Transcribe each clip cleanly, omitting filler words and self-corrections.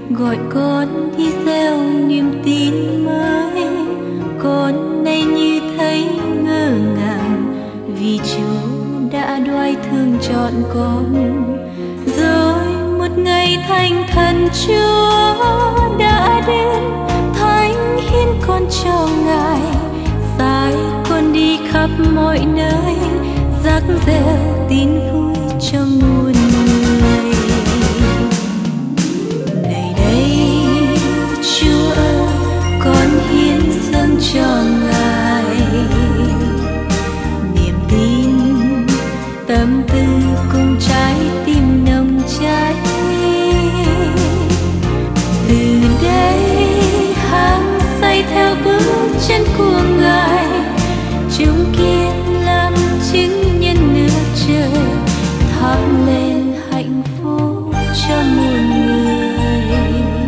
gọi con đi gieo niềm tin mới. Con nay như thấy ngỡ ngàng vì Chúa đã đoái thương chọn con. Rồi một ngày thành thần Chúa đã đến, thánh hiến con cho Ngài, sai con đi khắp mọi nơi, rắc reo tin vui cho muôn người. Này đây Chúa ơi, con hiến dâng cho Ngài niềm tin, tâm tư cùng trái tim nồng cháy. Từ đây hăng say theo bước chân của Ngài, chúng kiên làm chứng nhân nước trời, thắp lên hạnh phúc cho muôn người.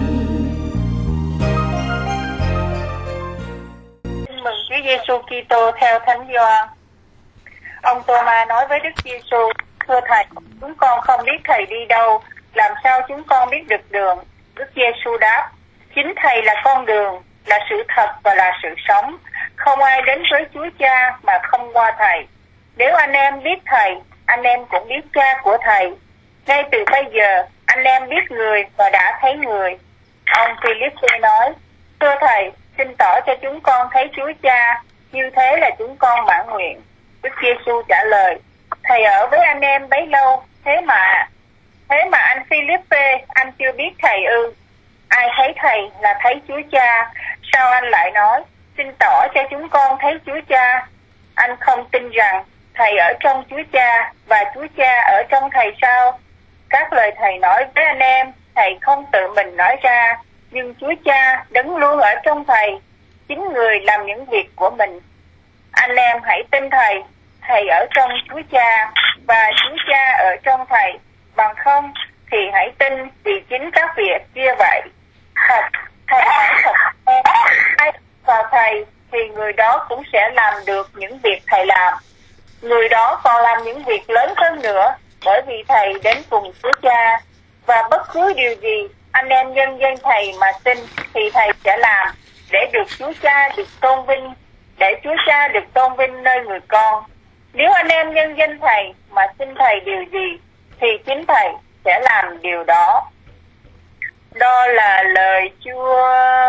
Tin mừng Chúa Giêsu Kitô theo Thánh Gioan. Ông Tô-ma nói với Đức Giêsu: Thưa Thầy, chúng con không biết Thầy đi đâu, làm sao chúng con biết được đường? Đức Giêsu đáp: Chính Thầy là con đường, là sự thật và là sự sống. Không ai đến với Chúa Cha mà không qua Thầy. Nếu anh em biết Thầy, anh em cũng biết Cha của Thầy. Ngay từ bây giờ, anh em biết người và đã thấy người. Ông Philippe nói: Thưa Thầy, xin tỏ cho chúng con thấy Chúa Cha, như thế là chúng con mãn nguyện. Đức Giêsu trả lời: Thầy ở với anh em bấy lâu, thế mà anh Philippe, anh chưa biết Thầy ư? Ai thấy Thầy là thấy Chúa Cha. Sao anh lại nói: Xin tỏ cho chúng con thấy Chúa Cha? Anh không tin rằng Thầy ở trong Chúa Cha và Chúa Cha ở trong Thầy sao? Các lời Thầy nói với anh em, Thầy không tự mình nói ra, nhưng Chúa Cha đấng luôn ở trong Thầy, chính người làm những việc của mình. Anh em hãy tin Thầy, Thầy ở trong Chúa Cha và Chúa Cha ở trong Thầy. Bằng không thì hãy tin vì chính các việc kia vậy. Thật, Thầy nói thật, ai vào Thầy thì người đó cũng sẽ làm được những việc Thầy làm. Người đó còn làm những việc lớn hơn nữa, bởi vì Thầy đến cùng Chúa Cha. Và bất cứ điều gì anh em nhân danh Thầy mà xin thì Thầy sẽ làm, để được Chúa Cha được tôn vinh, để Chúa Cha được tôn vinh nơi người con. Nếu anh em nhân danh Thầy mà xin Thầy điều gì thì chính Thầy sẽ làm điều đó. Đó là lời Chúa.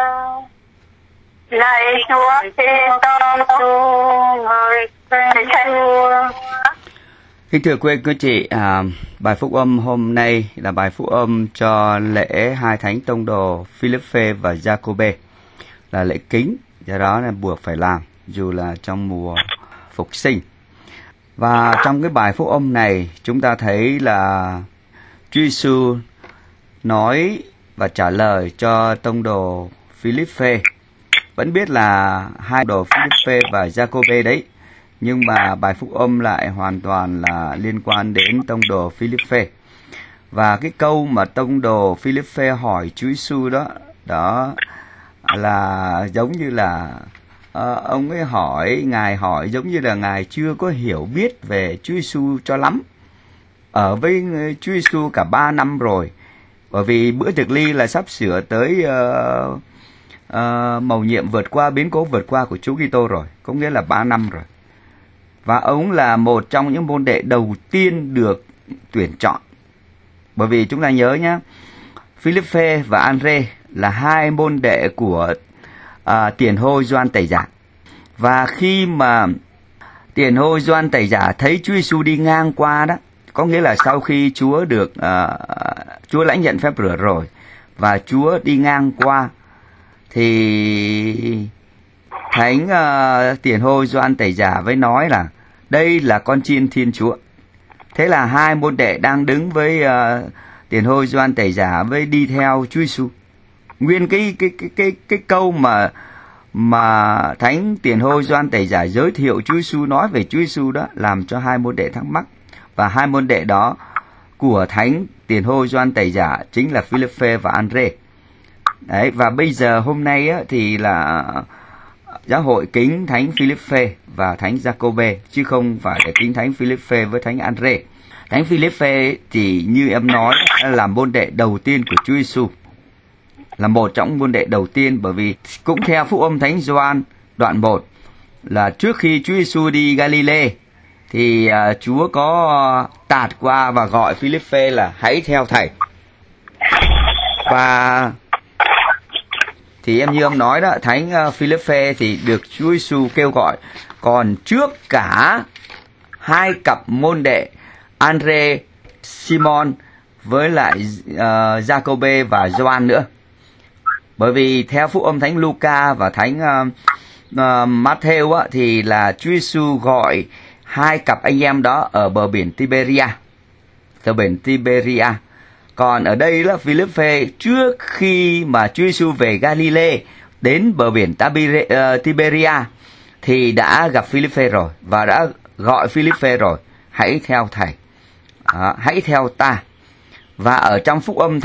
Lạy Chúa Kitô, người Chúa. Kính thưa quý anh quý chị, bài phúc âm hôm nay là bài phúc âm cho lễ hai thánh tông đồ Philippe và Giacôbê, là lễ kính, do đó là buộc phải làm dù là trong mùa phục sinh. Và trong cái bài phúc âm này chúng ta thấy là Chúa Giêsu nói và trả lời cho tông đồ Philippe. Vẫn biết là hai đồ Philippe và Giacôbê đấy, nhưng mà bài phúc âm lại hoàn toàn là liên quan đến tông đồ Philippe. Và cái câu mà tông đồ Philippe hỏi Chúa Giêsu đó là giống như là ông ấy Ngài hỏi giống như là Ngài chưa có hiểu biết về Chúa Giêsu cho lắm. Ở với Chúa Giêsu cả 3 năm rồi, bởi vì bữa tiệc ly là sắp sửa tới mầu nhiệm vượt qua, biến cố vượt qua của Chúa Kitô rồi, có nghĩa là 3 năm rồi. Và ông là một trong những môn đệ đầu tiên được tuyển chọn. Bởi vì chúng ta nhớ nhé, Philippe và Andre là hai môn đệ của Tiền Hô Gioan Tẩy Giả. Và khi mà Tiền Hô Gioan Tẩy Giả thấy Chúa Giêsu đi ngang qua đó, có nghĩa là sau khi Chúa Chúa lãnh nhận phép rửa rồi và Chúa đi ngang qua, thì Thánh Tiền Hô Gioan Tẩy Giả với nói là đây là con chiên Thiên Chúa. Thế là hai môn đệ đang đứng với Tiền Hô Gioan Tẩy Giả với đi theo Chúa Giêsu. Nguyên cái câu mà Thánh Tiền Hô Gioan Tẩy Giả giới thiệu Chúa Giêsu, nói về Chúa Giêsu đó, làm cho hai môn đệ thắc mắc. Và hai môn đệ đó của Thánh Tiền Hô Gioan Tẩy Giả chính là Philippe và Andre. Đấy, và bây giờ hôm nay á, thì là giáo hội kính Thánh Philippe và Thánh Giacôbê, chứ không phải để kính Thánh Philippe với Thánh Andre. Thánh Philippe thì như em nói là môn đệ đầu tiên của Chúa Giêsu. là một trong môn đệ đầu tiên, bởi vì cũng theo Phúc âm Thánh Gioan đoạn 1 là trước khi Chúa Giêsu đi Galilee thì Chúa có tạt qua và gọi Philippe là hãy theo thầy. Và thì em như ông nói đó, Thánh Philippe thì được Chúa Giêsu kêu gọi còn trước cả hai cặp môn đệ Andre, Simon với lại Giacôbê và Gioan nữa. Bởi vì theo Phúc âm Thánh Luca và Thánh Matthew thì là Chúa Giêsu gọi hai cặp anh em đó ở bờ biển Tiberia. Còn ở đây là Philippe trước khi mà Chúa Giêsu về Galilee đến bờ biển Tiberia thì đã gặp Philippe rồi và đã gọi Philippe rồi, hãy theo thầy, hãy theo ta. Và ở trong Phúc âm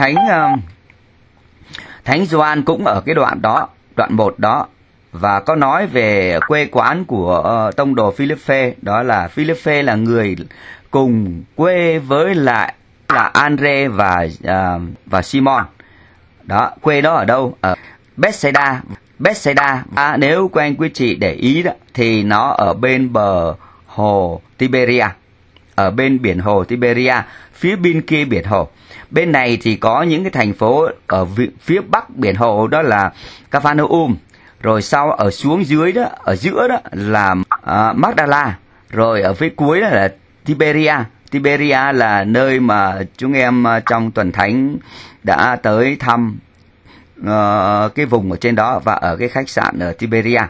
Thánh Gioan cũng ở cái đoạn 1 đó, và có nói về quê quán của tông đồ Philippe, đó là Philippe là người cùng quê với lại là Andre và Simon. Đó, quê đó ở đâu? Ở Bethsaida. Và nếu quý anh quý chị để ý đó thì nó ở bên bờ hồ Tiberia, ở bên biển hồ Tiberia, phía bên kia biển hồ. Bên này thì có những cái thành phố ở phía bắc biển hồ, đó là Capharnaum, rồi sau ở xuống dưới đó, ở giữa đó là Magdala, rồi ở phía cuối đó là Tiberia là nơi mà chúng em trong tuần thánh đã tới thăm cái vùng ở trên đó và ở cái khách sạn ở Tiberia.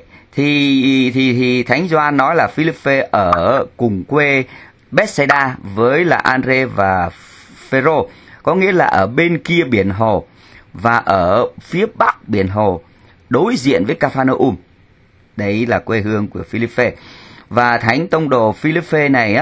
Thì Thánh Gioan nói là Philippe ở cùng quê Bethsaida với là Andre và Phêrô, có nghĩa là ở bên kia biển hồ và ở phía bắc biển hồ đối diện với Capharnaum. Đấy là quê hương của Philippe. Và Thánh tông đồ Philippe này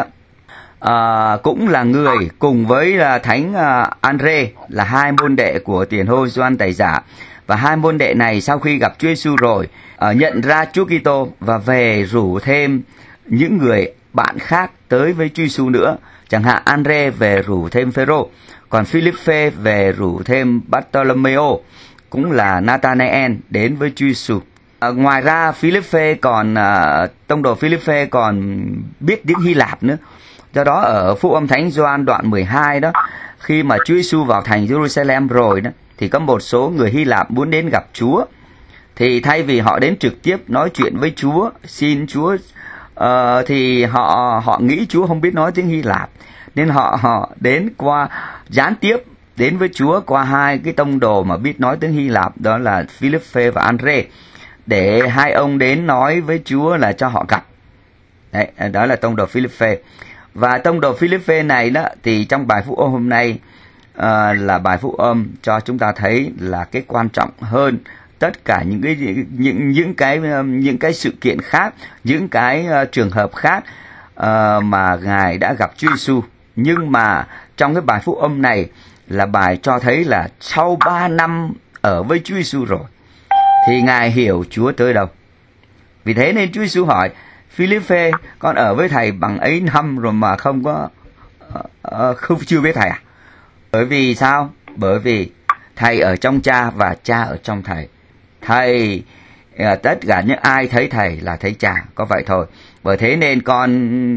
cũng là người cùng với Thánh Andre là hai môn đệ của tiền hô Gioan Tẩy Giả. Và hai môn đệ này sau khi gặp Chúa Giêsu rồi nhận ra Chúa Kitô và về rủ thêm những người bạn khác tới với Chúa Giêsu nữa. Chẳng hạn Andre về rủ thêm Phêrô, còn Philippe về rủ thêm Bartolomeo, cũng là Nathanael đến với Chúa Giêsu. Ngoài ra Philippe còn tông đồ Philippe còn biết tiếng Hy Lạp nữa. Do đó ở Phúc âm Thánh Gioan đoạn 12 đó, khi mà Chúa Giêsu vào thành Jerusalem rồi đó, thì có một số người Hy Lạp muốn đến gặp Chúa. Thì thay vì họ đến trực tiếp nói chuyện với Chúa, xin Chúa, thì họ nghĩ Chúa không biết nói tiếng Hy Lạp, nên họ đến qua gián tiếp đến với Chúa qua hai cái tông đồ mà biết nói tiếng Hy Lạp, đó là Philippe và Andre, để hai ông đến nói với Chúa là cho họ gặp. Đấy, đó là tông đồ Philippe. Và tông đồ Philippe này đó thì trong bài phúc âm hôm nay là bài phúc âm cho chúng ta thấy là cái quan trọng hơn tất cả những cái sự kiện khác, những cái trường hợp khác mà Ngài đã gặp Chúa Giêsu. Nhưng mà trong cái bài phúc âm này là bài cho thấy là sau 3 năm ở với Chúa Giêsu rồi thì Ngài hiểu Chúa tới đâu. Vì thế nên Chúa Giêsu hỏi Philippe, con ở với thầy bằng ấy năm rồi mà không chưa biết thầy à? Bởi vì sao? Bởi vì thầy ở trong cha và cha ở trong thầy. Thầy, tất cả những ai thấy thầy là thấy cha, có vậy thôi. Bởi thế nên con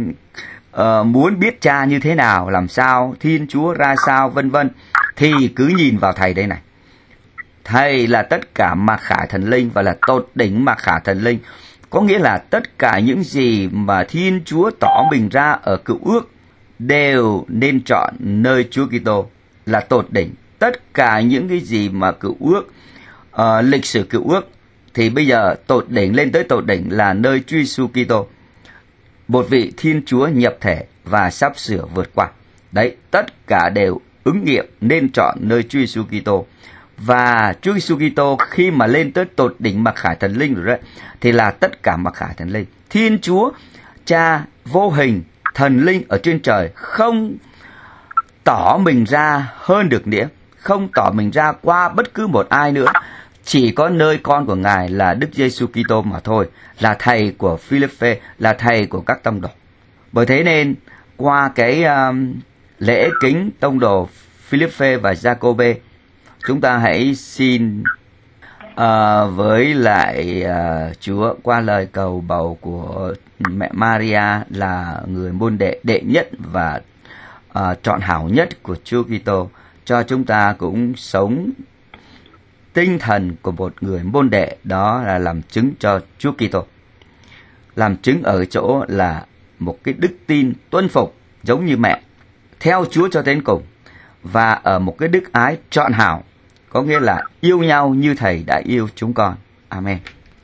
muốn biết cha như thế nào, làm sao, Thiên Chúa ra sao, vân vân, thì cứ nhìn vào thầy đây này. Thầy là tất cả mặc khả thần linh và là tột đỉnh mặc khả thần linh. Có nghĩa là tất cả những gì mà Thiên Chúa tỏ mình ra ở Cựu Ước đều nên chọn nơi Chúa Kitô là tột đỉnh. Tất cả những cái gì mà Cựu Ước, lịch sử Cựu Ước thì bây giờ tột đỉnh, lên tới tột đỉnh là nơi Chúa Giêsu Kitô, một vị Thiên Chúa nhập thể và sắp sửa vượt qua. Đấy, tất cả đều ứng nghiệm nên chọn nơi Chúa Giêsu Kitô. Và Chúa Giêsu Kitô khi mà lên tới tột đỉnh mặc khải thần linh rồi đấy, thì là tất cả mặc khải thần linh. Thiên Chúa Cha vô hình, thần linh ở trên trời không tỏ mình ra hơn được nữa, không tỏ mình ra qua bất cứ một ai nữa. Chỉ có nơi con của Ngài là Đức Giêsu Kitô mà thôi, là thầy của Philippe, là thầy của các tông đồ. Bởi thế nên qua cái lễ kính tông đồ Philippe và Giacôbê, Chúng ta hãy xin với lại Chúa qua lời cầu bầu của mẹ Maria là người môn đệ đệ nhất và trọn hảo nhất của Chúa Kitô, cho chúng ta cũng sống tinh thần của một người môn đệ, đó là làm chứng cho Chúa Kitô. Làm chứng ở chỗ là một cái đức tin tuân phục giống như mẹ, theo Chúa cho đến cùng, và ở một cái đức ái trọn hảo, có nghĩa là yêu nhau như Thầy đã yêu chúng con. Amen.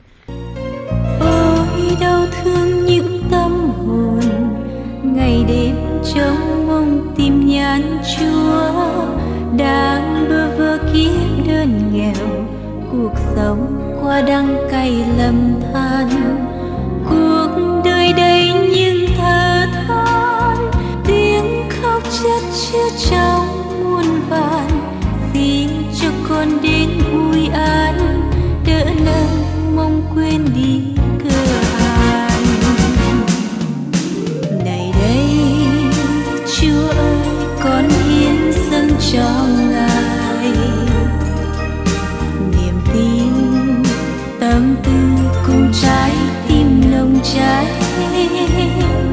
Ôi đau thương những tâm hồn ngày đêm trông mong tìm nhàn Chúa, đang bơ vơ kiếp đơn nghèo, cuộc sống qua đắng cay lầm than, cuộc đời đầy những thở than, tiếng khóc chất chứa trong muôn vàn, xin cho con đến vui an, đỡ nâng mong quên đi cơ hàn. Này đây Chúa ơi, con hiến dâng cho Ngài niềm tin, tâm tư cùng trái tim nồng cháy.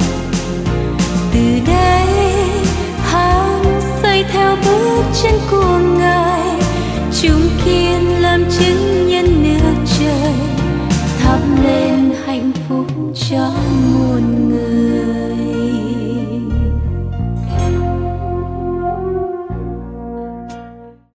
Từ đây hăng xây theo bước chân của